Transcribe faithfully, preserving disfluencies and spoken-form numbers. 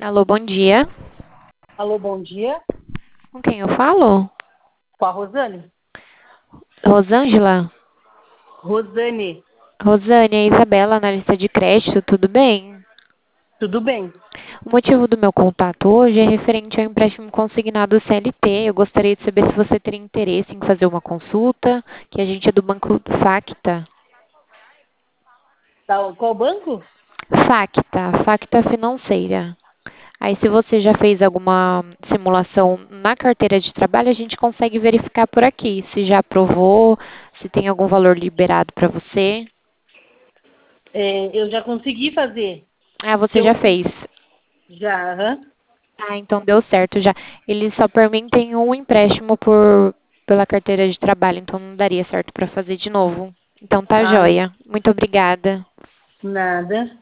Alô, bom dia. Alô, bom dia. Com quem eu falo? Com a Rosane? Rosângela? Rosane, Rosane, é Isabela, analista de crédito, tudo bem? tudo bem? O motivo do meu contato hoje é referente ao empréstimo consignado C L T. Eu gostaria de saber se você teria interesse em fazer uma consulta, que a gente é do Banco Facta. Tá, qual banco? Facta, Facta Financeira. Aí, se você já fez alguma simulação na carteira de trabalho, a gente consegue verificar por aqui se já aprovou, se tem algum valor liberado para você. É, eu já consegui fazer. Ah, Que você já eu fez. já, aham. Ah, então deu certo já. Eles só permitem um empréstimo por, pela carteira de trabalho, então não daria certo para fazer de novo. Então tá Ah, joia. Muito obrigada. nada.